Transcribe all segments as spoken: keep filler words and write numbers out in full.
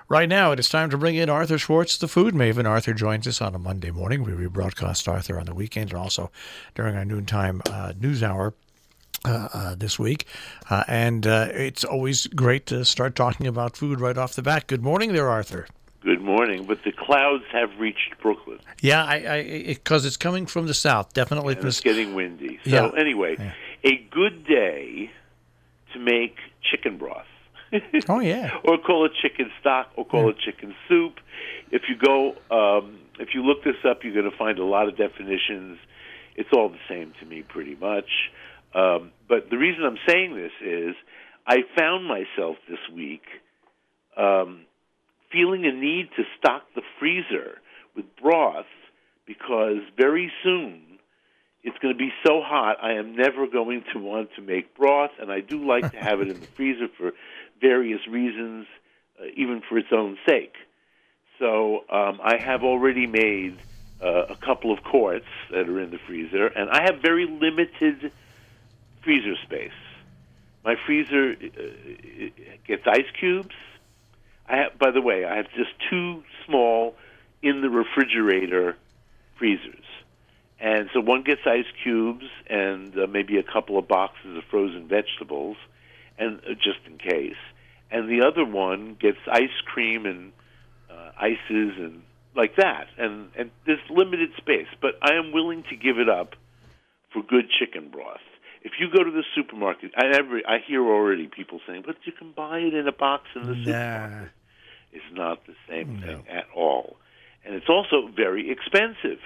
Right now, it is time to bring in Arthur Schwartz, the food maven. Arthur joins us on a Monday morning. We rebroadcast Arthur on the weekend and also during our noontime uh, news hour uh, uh, this week. Uh, and uh, it's always great to start talking about food right off the bat. Good morning there, Arthur. Good morning, but the clouds have reached Brooklyn. Yeah, I because it, it's coming from the south, definitely. And it's getting windy. So yeah. anyway, yeah. a good day to make chicken broth. Oh, yeah. Or call it chicken stock, or call yeah. it chicken soup. If you go, um, if you look this up, you're going to find a lot of definitions. It's all the same to me, pretty much. Um, but the reason I'm saying this is I found myself this week um, feeling a need to stock the freezer with broth because very soon it's going to be so hot I am never going to want to make broth, and I do like to have it in the freezer for various reasons, uh, even for its own sake. So um, I have already made uh, a couple of quarts that are in the freezer, and I have very limited freezer space. My freezer uh, gets ice cubes. I have, by the way, I have just two small in the refrigerator freezers. And so one gets ice cubes and uh, maybe a couple of boxes of frozen vegetables, and uh, just in case. And the other one gets ice cream and uh, ices and like that. And, and there's limited space, but I am willing to give it up for good chicken broth. If you go to the supermarket, I, every, I hear already people saying, but you can buy it in a box in the nah. supermarket. It's not the same no. thing at all. And it's also very expensive.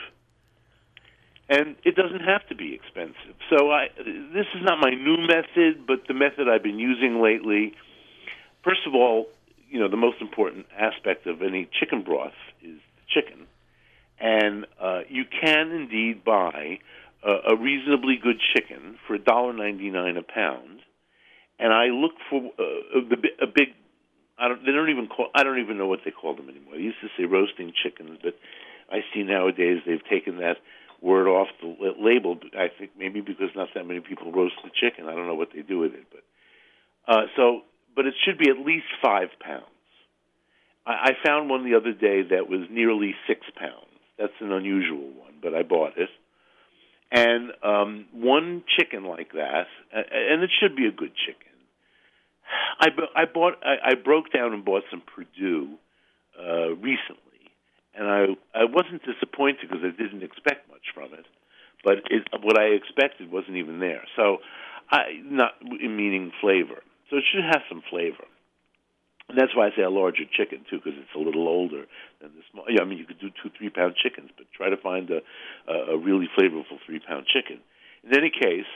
And it doesn't have to be expensive. So I, this is not my new method, but the method I've been using lately. First of all, you know, the most important aspect of any chicken broth is the chicken. And uh, you can indeed buy a, a reasonably good chicken for one dollar ninety-nine a pound. And I look for uh, a, a big, I don't, they don't even call, I don't even know what they call them anymore. They used to say roasting chickens, but I see nowadays they've taken that word off the label. I think maybe because not that many people roast the chicken. I don't know what they do with it, but uh, so. But it should be at least five pounds. I, I found one the other day that was nearly six pounds. That's an unusual one, but I bought it. And um, one chicken like that, and it should be a good chicken. I, I bought. I, I broke down and bought some Perdue uh, recently. And I, I wasn't disappointed because I didn't expect much from it, but it, what I expected wasn't even there. So, I not meaning flavor. So it should have some flavor, and that's why I say a larger chicken too, because it's a little older than the small. Yeah, I mean you could do two, three pound chickens, but try to find a, a really flavorful three pound chicken. In any case,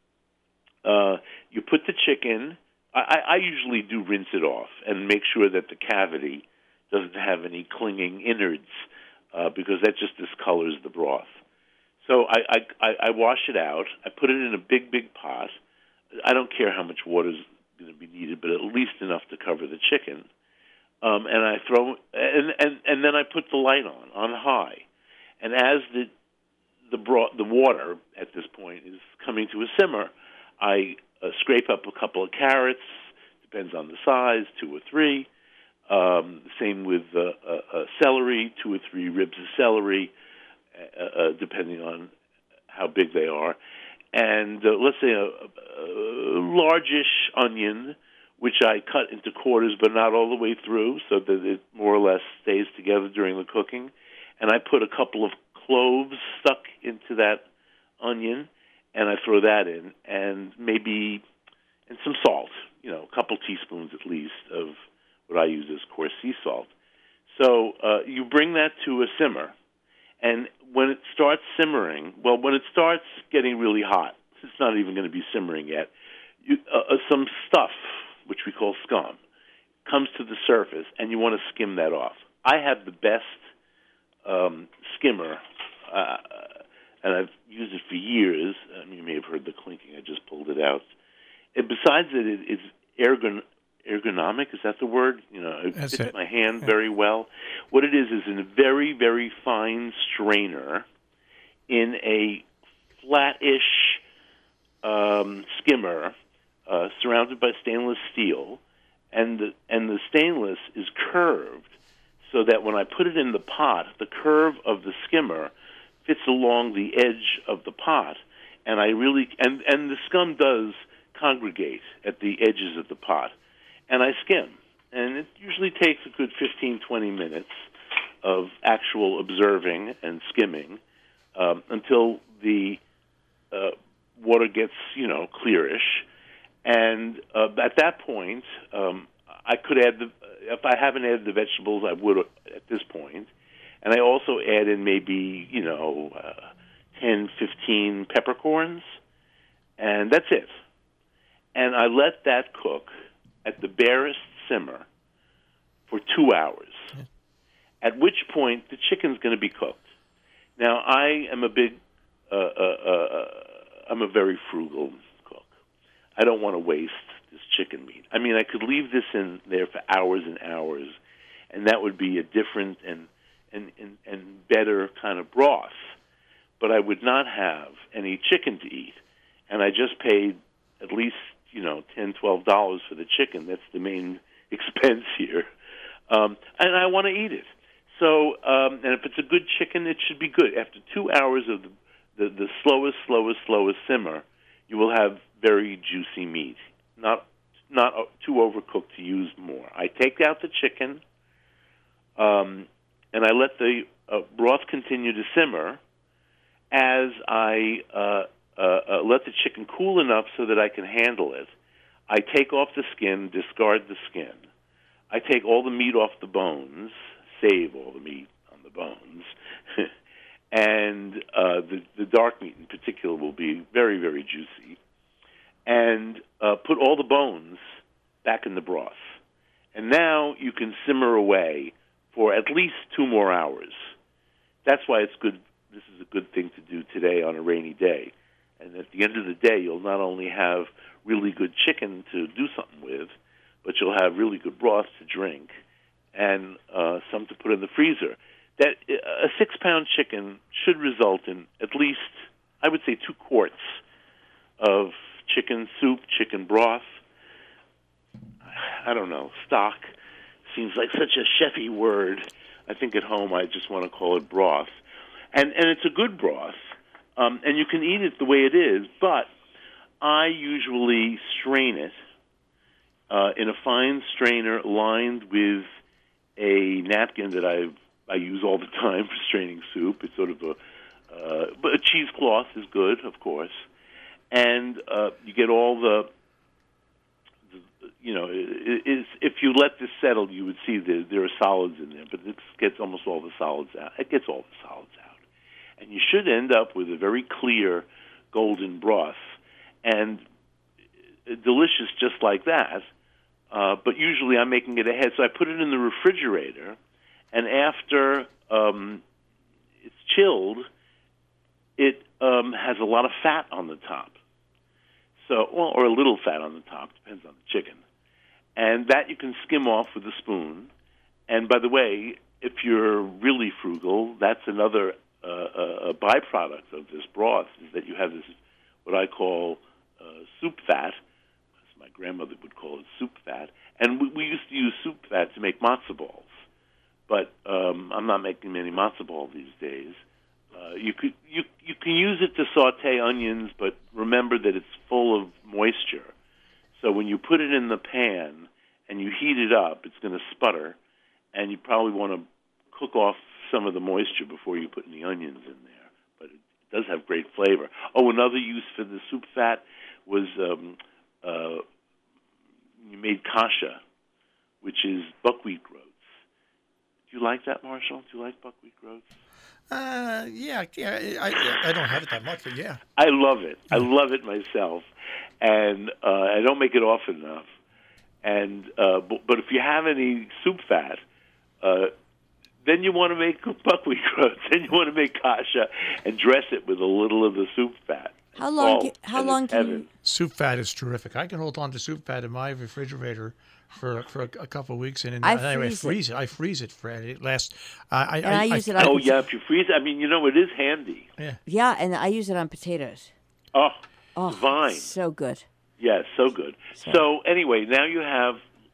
uh, you put the chicken. I, I usually do rinse it off and make sure that the cavity doesn't have any clinging innards, uh, because that just discolors the broth. So I, I, I wash it out. I put it in a big, big pot. I don't care how much water is going to be needed, but at least enough to cover the chicken. Um, and I throw, and, and and then I put the light on, on high. And as the the broth, the water at this point is coming to a simmer, I uh, scrape up a couple of carrots. Depends on the size, two or three. Um, same with uh, uh, uh, celery, two or three ribs of celery, uh, uh, depending on how big they are. And uh, let's say a, a largish onion, which I cut into quarters but not all the way through so that it more or less stays together during the cooking. And I put a couple of cloves stuck into that onion, and I throw that in, and maybe and some salt, you know, a couple teaspoons at least of what I use is coarse sea salt. So uh, you bring that to a simmer, and when it starts simmering, well, when it starts getting really hot, it's not even going to be simmering yet, you, uh, some stuff, which we call scum, comes to the surface, and you want to skim that off. I have the best um, skimmer, uh, and I've used it for years. I mean, you may have heard the clinking. I just pulled it out. And besides it, it it's ergon. Ergonomic, is that the word? You know, it That's fits it. my hand very well. What it is is in a very, very fine strainer in a flat-ish um, skimmer uh, surrounded by stainless steel, and the and the stainless is curved, so that when I put it in the pot, the curve of the skimmer fits along the edge of the pot, and I really and and the scum does congregate at the edges of the pot, and I skim, and it usually takes a good fifteen, twenty minutes of actual observing and skimming um, until the uh, water gets, you know, clearish. And uh, at that point, um, I could add the, if I haven't added the vegetables, I would at this point. And I also add in maybe, you know, uh, ten, fifteen peppercorns, and that's it. And I let that cook at the barest simmer for two hours, yeah. At which point the chicken's going to be cooked. Now, I am a big, uh, uh, uh, I'm a very frugal cook. I don't want to waste this chicken meat. I mean, I could leave this in there for hours and hours, and that would be a different and and, and, and better kind of broth. But I would not have any chicken to eat. And I just paid at least, you know, ten dollars, twelve dollars for the chicken. That's the main expense here. Um, and I want to eat it. So, um, and if it's a good chicken, it should be good. After two hours of the, the, the slowest, slowest, slowest simmer, you will have very juicy meat, not not too overcooked to use more. I take out the chicken, um, and I let the uh, broth continue to simmer as I uh, uh, uh, let the chicken cool enough so that I can handle it. I take off the skin, discard the skin. I take all the meat off the bones, save all the meat on the bones, and uh, the, the dark meat in particular will be very, very juicy, and uh, put all the bones back in the broth. And now you can simmer away for at least two more hours. That's why it's good. This is a good thing to do today on a rainy day. And at the end of the day, you'll not only have really good chicken to do something with, but you'll have really good broth to drink and uh, some to put in the freezer. That a six-pound chicken should result in at least, I would say, two quarts of chicken soup, chicken broth. I don't know, stock seems like such a chefy word. I think at home I just want to call it broth. And and it's a good broth, um, and you can eat it the way it is, but I usually strain it uh, in a fine strainer lined with a napkin that I I use all the time for straining soup. It's sort of a, uh, but a cheesecloth is good, of course. And uh, you get all the, the you know, it, it, if you let this settle, you would see that there are solids in there, but it gets almost all the solids out. It gets all the solids out. And you should end up with a very clear golden broth, and delicious just like that. Uh, but usually I'm making it ahead, so I put it in the refrigerator, and after um, it's chilled, it um, has a lot of fat on the top. So, well, or a little fat on the top, depends on the chicken. And that you can skim off with a spoon. And by the way, if you're really frugal, that's another uh, a byproduct of this broth, is that you have this, what I call uh, soup fat. My grandmother would call it soup fat. And we, we used to use soup fat to make matzo balls. But um, I'm not making many matzo balls these days. Uh, you could you you can use it to saute onions, but remember that it's full of moisture. So when you put it in the pan and you heat it up, it's going to sputter, and you probably want to cook off some of the moisture before you put any onions in there. But it does have great flavor. Oh, another use for the soup fat was um, uh, you made kasha, which is buckwheat groats. Do you like that, Marshall? Do you like buckwheat groats? Uh, yeah, yeah. I I don't have it that much, but yeah. I love it. I love it myself, and uh, I don't make it often enough. And uh, but, but if you have any soup fat, uh, then you want to make buckwheat groats. Then you want to make kasha and dress it with a little of the soup fat. How long? Oh, Can, how long can you? Soup fat is terrific. I can hold on to soup fat in my refrigerator for for a, a couple of weeks, and, and I anyway, freeze freeze it. it. I freeze it for it lasts. Uh, I, And I use it on Oh pota- yeah, if you freeze it, I mean, you know, it is handy. Yeah. Yeah, and I use it on potatoes. Oh, Oh, divine. so good. Yeah, so good. So- So anyway, now you have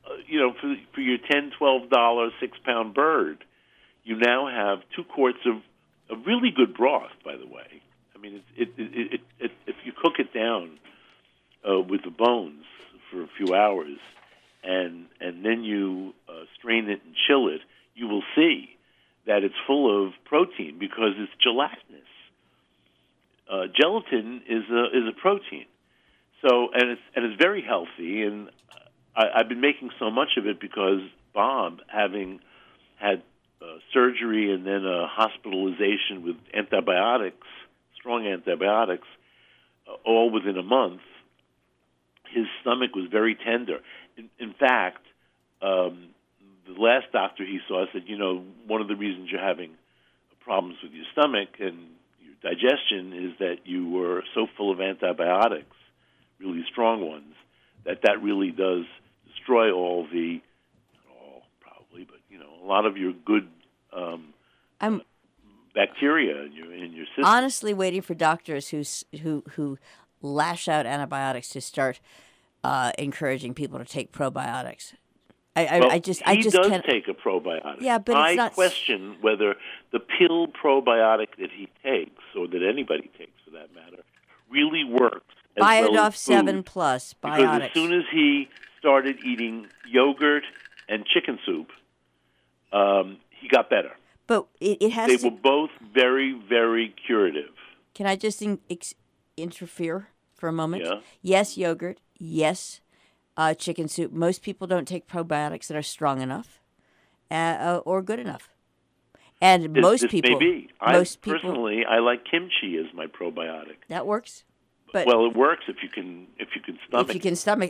uh, you know, for for your ten, twelve dollar six pound bird, you now have two quarts of, of really good broth. By the way, I mean, it, it, it, it, it, if you cook it down uh, with the bones for a few hours, and and then you uh, strain it and chill it, you will see that it's full of protein because it's gelatinous. Uh, gelatin is a is a protein, so and it's and it's very healthy. And I, I've been making so much of it because Bob, having had uh, surgery and then a hospitalization with antibiotics, strong antibiotics, uh, all within a month, his stomach was very tender. In, in fact, um, the last doctor he saw said, you know, one of the reasons you're having problems with your stomach and your digestion is that you were so full of antibiotics, really strong ones, that that really does destroy all the, not all probably, but, you know, a lot of your good um, I'm bacteria in your in your system. honestly waiting for doctors who s- who who lash out antibiotics to start uh, encouraging people to take probiotics. I, I, Well, I just he I just does can't. take a probiotic. Yeah, but it's I not- question whether the pill probiotic that he takes, or that anybody takes for that matter, really works. As well Biodoff as seven food. plus Because biotics. as soon as he started eating yogurt and chicken soup, um, he got better. but it, it has They to. were both very, very curative. Can I just in, ex, interfere for a moment? Yeah. Yes, yogurt. Yes, uh, chicken soup. Most people don't take probiotics that are strong enough uh, uh, or good enough. And This, most this people, may be. most I people, personally, I like kimchi as my probiotic. that works. But Well, it works if you can if you can stomach. if you can stomach,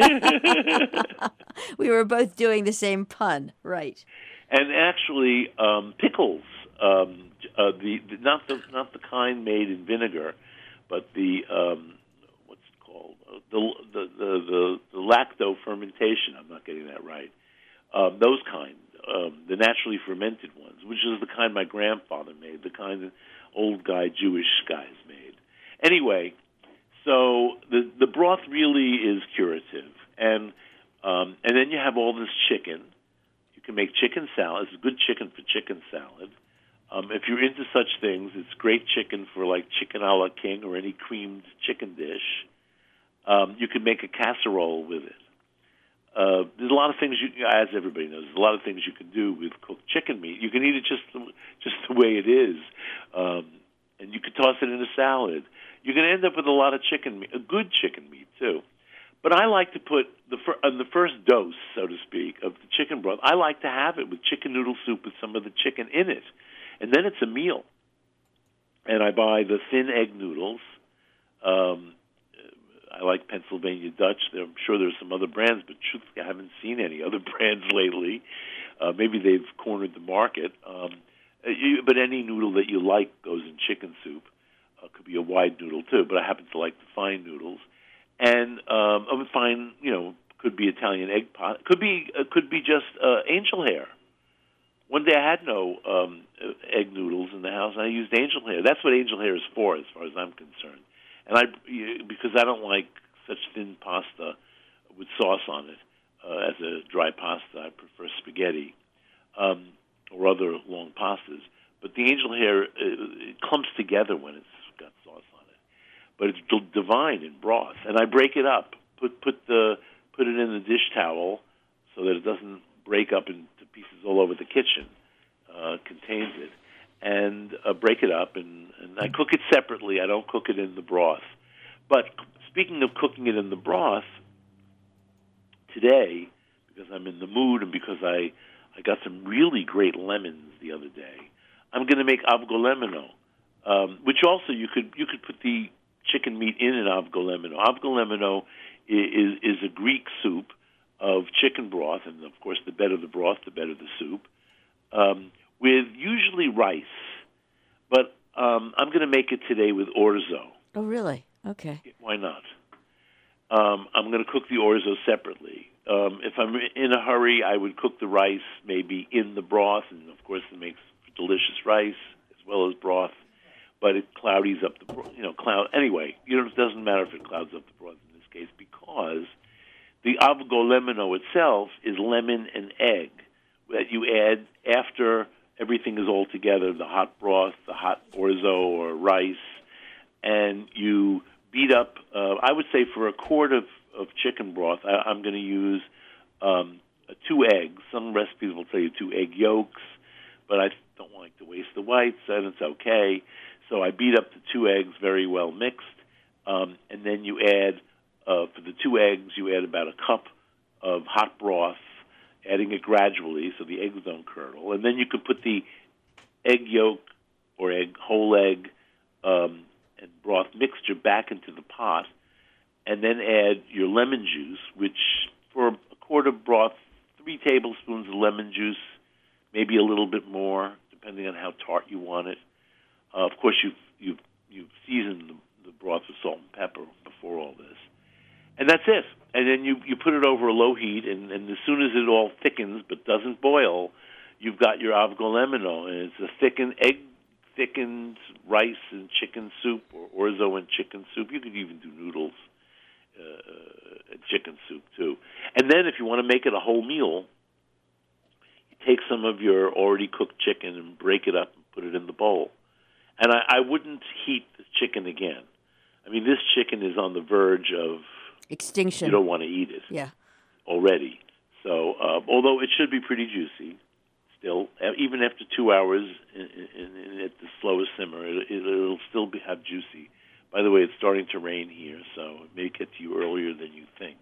we were both doing the same pun, right? And actually, um, pickles, um, uh, the, the not the not the kind made in vinegar, but the um, what's it called uh, the, the the the the lacto fermentation. I'm not getting that right. Um, those kind, um, the naturally fermented ones, which is the kind my grandfather made, the kind that old guy Jewish guys made. Anyway, so the the broth really is curative, and um, and then you have all this chicken. You can make chicken salad. It's good chicken for chicken salad. Um, if you're into such things, it's great chicken for like chicken a la king or any creamed chicken dish. Um, you can make a casserole with it. Uh, there's a lot of things, you, as everybody knows, there's a lot of things you can do with cooked chicken meat. You can eat it just the, just the way it is, um, and you can toss it in a salad. You're going to end up with a lot of chicken meat, a good chicken meat too. But I like to put the fir- on the first dose, so to speak, of the chicken broth. I like to have it with chicken noodle soup with some of the chicken in it, and then it's a meal. And I buy the thin egg noodles. Um, I like Pennsylvania Dutch. There, I'm sure there's some other brands, but truthfully, I haven't seen any other brands lately. Uh, maybe they've cornered the market. Um, you, but any noodle that you like goes in chicken soup. Uh, could be a wide noodle too, but I happen to like the fine noodles. And um, of a fine, you know, could be Italian egg pot. Could be uh, could be just uh, angel hair. One day I had no um, egg noodles in the house, and I used angel hair. That's what angel hair is for, as far as I'm concerned. And I, because I don't like such thin pasta with sauce on it uh, as a dry pasta, I prefer spaghetti um, or other long pastas. But the angel hair uh, it clumps together when it's got sauce on it. But it's d- divine in broth, and I break it up. Put put the put it in the dish towel so that it doesn't break up into pieces all over the kitchen. Uh, contains it. And uh, break it up, and, and I cook it separately. I don't cook it in the broth. But speaking of cooking it in the broth, today, because I'm in the mood and because I, I got some really great lemons the other day, I'm going to make avgolemino, um, which also you could you could put the chicken meat in an avgolemino. Avgolemino is, is a Greek soup of chicken broth, and of course, the better the broth, the better the soup. Um, with usually rice, but um, I'm going to make it today with orzo. Oh, really? Okay. Why not? Um, I'm going to cook the orzo separately. Um, if I'm in a hurry, I would cook the rice maybe in the broth, and of course it makes delicious rice as well as broth, but it cloudies up the broth. You know, cloud. Anyway, you know, it doesn't matter if it clouds up the broth in this case because The avgolemino itself is lemon and egg that you add after everything is all together, the hot broth, the hot orzo or rice, and you beat up, uh, I would say for a quart of, of chicken broth, I, I'm going to use um, two eggs. Some recipes will tell you two egg yolks, but I don't like to waste the whites, and it's okay. So I beat up the two eggs very well mixed, um, and then you add, uh, for the two eggs, you add about a cup of hot broth, adding it gradually so the eggs don't curdle. And then you could put the egg yolk or egg whole egg um, and broth mixture back into the pot, and then add your lemon juice, which for a quart of broth, three tablespoons of lemon juice, maybe a little bit more, depending on how tart you want it. Uh, of course, you've, you've, you've seasoned the, the broth with salt and pepper before all this. And that's it. And then you, you put it over a low heat, and, and as soon as it all thickens but doesn't boil, you've got your avgolemino, and it's a thickened, egg-thickened rice and chicken soup, or orzo and chicken soup. You could even do noodles uh, and chicken soup, too. And then if you want to make it a whole meal, you take some of your already cooked chicken and break it up and put it in the bowl. And I, I wouldn't heat the chicken again. I mean, this chicken is on the verge of extinction. You don't want to eat it yeah. already. So, uh, although it should be pretty juicy, still, even after two hours in, in, in, at the slowest simmer, it, it'll still be, have juicy. By the way, it's starting to rain here, so it may get to you earlier than you think.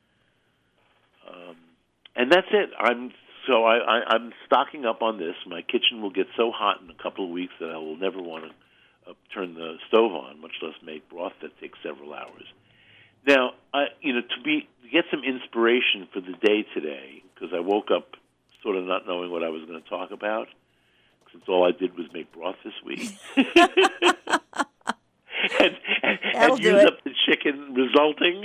Um, and that's it. I'm so I, I, I'm stocking up on this. My kitchen will get so hot in a couple of weeks that I will never want to uh, turn the stove on, much less make broth that takes several hours. Now, I, you know, to be to get some inspiration for the day today, because I woke up sort of not knowing what I was going to talk about, since all I did was make broth this week, and, and, and use up the chicken resulting.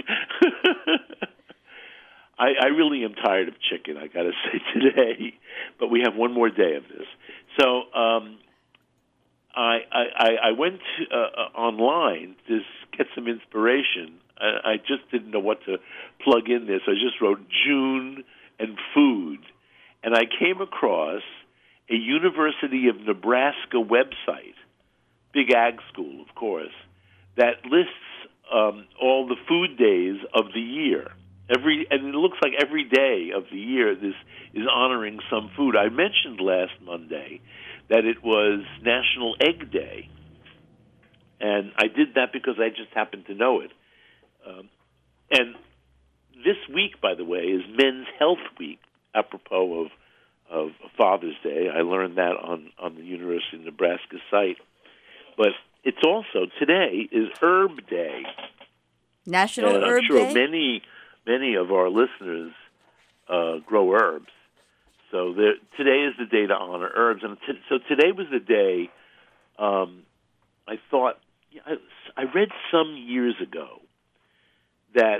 I, I really am tired of chicken, I got to say today, but we have one more day of this. So um, I, I, I went uh, online to get some inspiration. I just didn't know what to plug in there, so I just wrote June and food. And I came across a University of Nebraska website, big ag school, of course, that lists um, all the food days of the year. Every and it looks like every day of the year this is honoring some food. I mentioned last Monday that it was National Egg Day, and I did that because I just happened to know it. Um, and this week, by the way, is Men's Health Week, apropos of, of Father's Day. I learned that on, on the University of Nebraska site. But it's also, today is Herb Day. National and Herb I'm sure Day? many, many of our listeners uh, grow herbs. So there, today is the day to honor herbs. And t- so today was the day um, I thought, yeah, I, I read some years ago that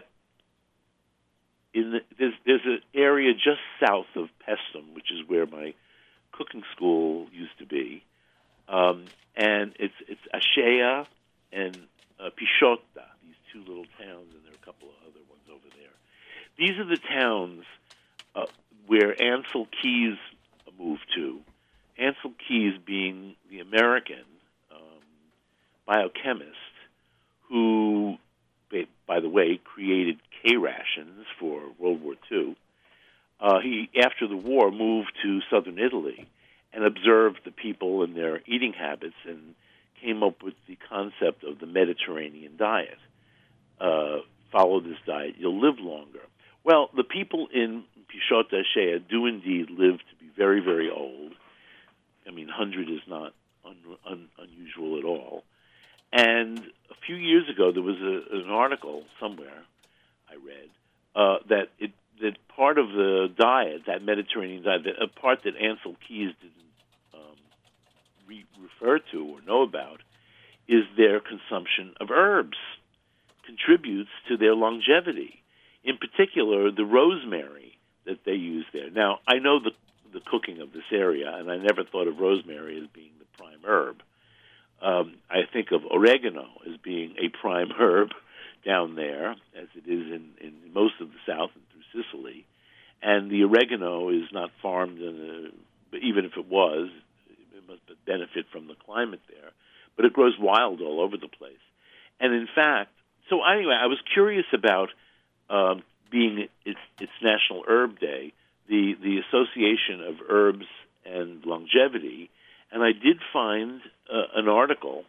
in the, there's, there's an area just south of Pestum, which is where my cooking school used to be, um, and it's it's Ashea and uh, Pishota, these two little towns, and there are a couple of other ones over there. These are the towns uh, where Ancel Keys moved to. Ancel Keys being the American um, biochemist who, by the way, created K-rations for World War Two. Uh, he, after the war, moved to southern Italy and observed the people and their eating habits and came up with the concept of the Mediterranean diet. Uh, follow this diet, you'll live longer. Well, the people in Pishota Ashea do indeed live to be very, very old. I mean, one hundred is not un, un, unusual at all. And a few years ago, there was a, an article somewhere I read uh, that it, that part of the diet, that Mediterranean diet, that a part that Ancel Keys didn't um, re- refer to or know about, is their consumption of herbs contributes to their longevity. In particular, the rosemary that they use there. Now, I know the the cooking of this area, and I never thought of rosemary as being the prime herb. Um, I think of oregano as being a prime herb down there, as it is in, in most of the South, and Sicily, and the oregano is not farmed in a, but even if it was, it must benefit from the climate there. But it grows wild all over the place. And in fact, so anyway, I was curious about um, being it's, it's National Herb Day, the, the association of herbs and longevity, and I did find uh, an article,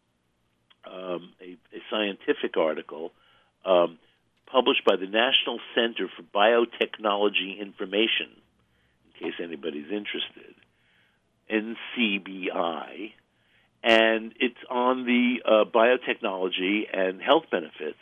um, a, a scientific article, um, published by the National Center for Biotechnology Information, in case anybody's interested, N C B I, and it's on the uh, biotechnology and health benefits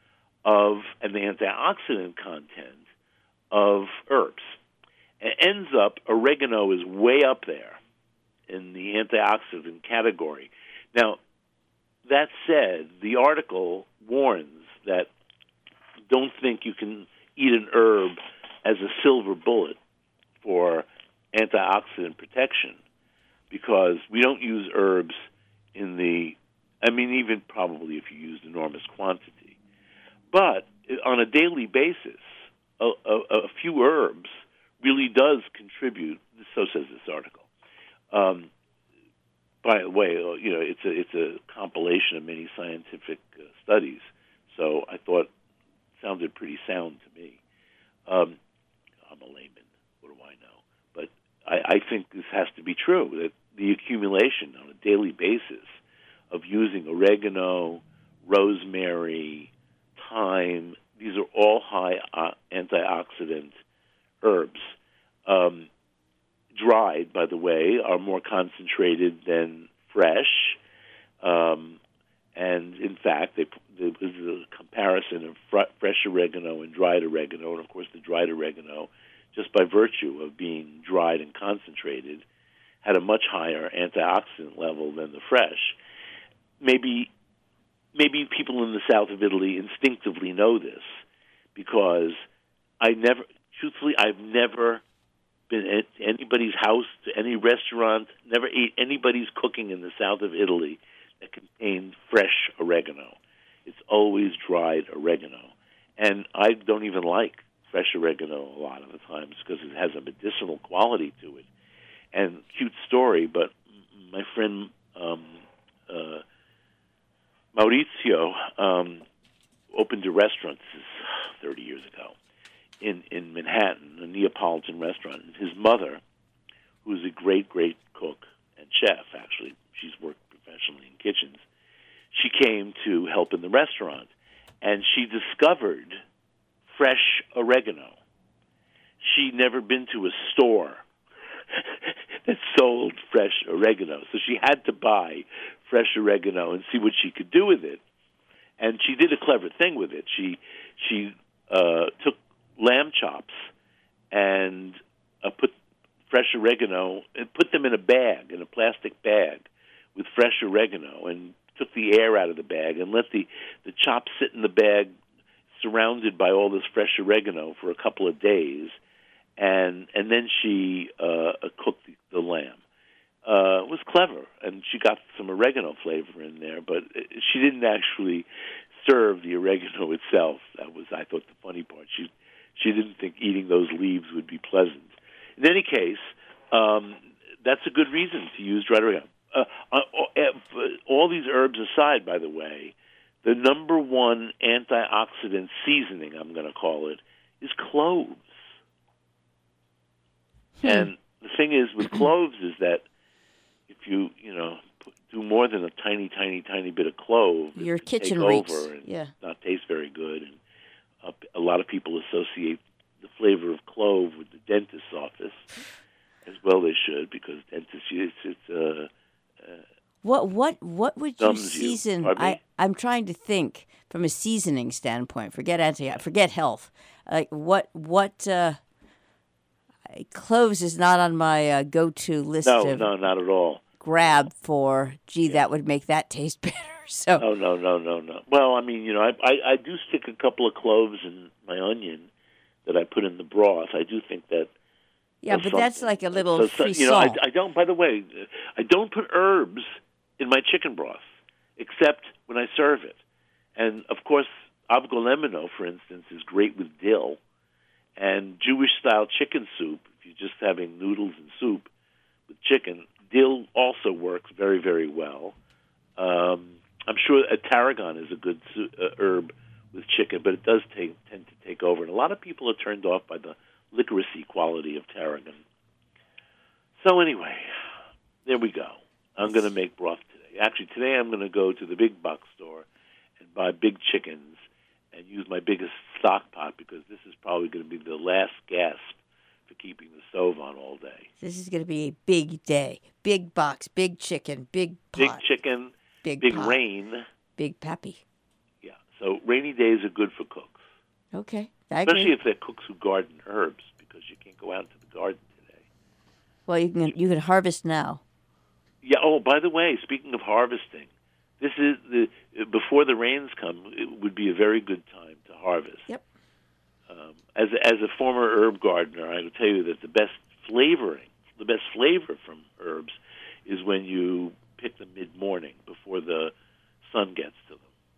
of and the antioxidant content of herbs. It ends up, oregano is way up there in the antioxidant category. Now, that said, the article warns that don't think you can eat an herb as a silver bullet for antioxidant protection, because we don't use herbs in the, I mean, even probably if you used enormous quantity. But on a daily basis, a, a, a few herbs really does contribute, so says this article. Um, by the way, you know, it's a, it's a compilation of many scientific uh, studies, so I thought it sounded pretty sound to me. Um, I'm a layman, what do I know? But I, I think this has to be true, that the accumulation on a daily basis of using oregano, rosemary, thyme, these are all high uh, antioxidant herbs. Um, dried, by the way, are more concentrated than fresh. Um, and, in fact, they, there was a comparison of fr- fresh oregano and dried oregano. And, of course, the dried oregano, just by virtue of being dried and concentrated, had a much higher antioxidant level than the fresh. Maybe maybe people in the south of Italy instinctively know this, because I never, truthfully, I've never been at anybody's house, to any restaurant, never ate anybody's cooking in the south of Italy that contained fresh oregano. It's always dried oregano. And I don't even like fresh oregano a lot of the times because it has a medicinal quality to it. And cute story, but my friend um, uh, Maurizio um, opened a restaurant, this is thirty years ago, in, in Manhattan, a Neapolitan restaurant. And his mother, who is a great, great cook and chef, actually, she's worked professionally in kitchens, she came to help in the restaurant, and she discovered fresh oregano. She'd never been to a store that sold fresh oregano, so she had to buy fresh oregano and see what she could do with it. And she did a clever thing with it. She she uh, took lamb chops and uh, put fresh oregano and put them in a bag, in a plastic bag, with fresh oregano, and took the air out of the bag and let the, the chops sit in the bag surrounded by all this fresh oregano for a couple of days. And and then she uh, cooked the, the lamb. Uh, it was clever, and she got some oregano flavor in there, but she didn't actually serve the oregano itself. That was, I thought, the funny part. She she didn't think eating those leaves would be pleasant. In any case, um, that's a good reason to use dried oregano. Uh, uh, all these herbs aside, by the way, the number one antioxidant seasoning, I'm going to call it, is cloves. And the thing is with cloves is that if you, you know, put, do more than a tiny, tiny, tiny bit of clove, your it can kitchen take reeks. over and yeah. not taste very good. And uh, a lot of people associate the flavor of clove with the dentist's office, as well they should, because dentists, it's, it's uh, uh, What what what would you numbs you. season? Pardon me? I I'm trying to think from a seasoning standpoint. Forget anti, forget health. Like what what uh, cloves is not on my uh, go-to list no, of no, not at all. grab for. Gee, that would make that taste better. So No, no, no, no, no. Well, I mean, you know, I, I I do stick a couple of cloves in my onion that I put in the broth. I do think that. yeah, does but that's something. like a little So- so, frisson. you know, I, I don't. By the way, I don't put herbs in my chicken broth, except when I serve it. And of course, avgolemino, for instance, is great with dill. And Jewish-style chicken soup, if you're just having noodles and soup with chicken, dill also works very, very well. Um, I'm sure a tarragon is a good su- uh, herb with chicken, but it does take, tend to take over. And a lot of people are turned off by the licorice quality of tarragon. So anyway, there we go. I'm going to make broth today. Actually, today I'm going to go to the big box store and buy big chickens and use my biggest stock pot because this is probably going to be the last gasp for keeping the stove on all day. This is going to be a big day. Big box, big chicken, big pot. Big chicken, big, big pot, rain. Big pappy. Yeah, so rainy days are good for cooks. Okay, I Especially agree. if they're cooks who garden herbs because you can't go out to the garden today. Well, you can you can harvest now. Yeah. Oh, by the way, speaking of harvesting, this is the before the rains come. It would be a very good time to harvest. Yep. Um, as a, as a former herb gardener, I will tell you that the best flavoring, the best flavor from herbs, is when you pick them mid morning before the sun gets to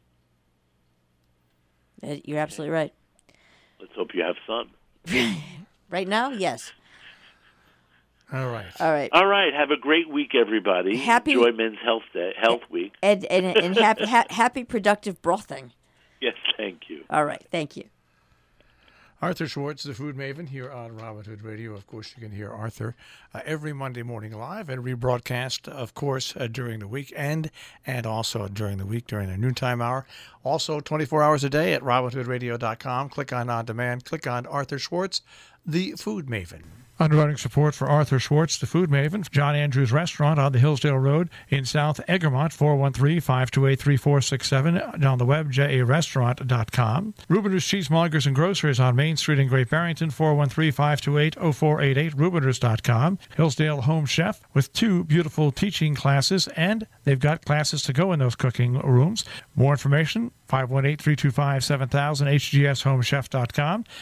them. Uh, You're absolutely right. Let's hope you have sun. Right now, yes. All right. All right. All right. Have a great week, everybody. Happy- Enjoy Men's Health Day, Health Week. And and, and happy ha- happy productive brothing. Yes, thank you. All right. Thank you. Arthur Schwartz, the Food Maven, here on Robin Hood Radio. Of course, you can hear Arthur uh, every Monday morning live and rebroadcast, of course, uh, during the weekend and also during the week during the noontime hour. Also, twenty-four hours a day at robin hood radio dot com. Click on On Demand. Click on Arthur Schwartz, the Food Maven. Underwriting support for Arthur Schwartz, the Food Maven, John Andrews Restaurant on the Hillsdale Road in South Egremont, four one three, five two eight, three four six seven, and on the web, j a restaurant dot com. Rubiners Cheesemongers and Grocers on Main Street in Great Barrington, four one three, five two eight, zero four eight eight, rubiners dot com. Hillsdale Home Chef with two beautiful teaching classes, and they've got classes to go in those cooking rooms. More information, five one eight, three two five, seven thousand, h g s home chef dot com.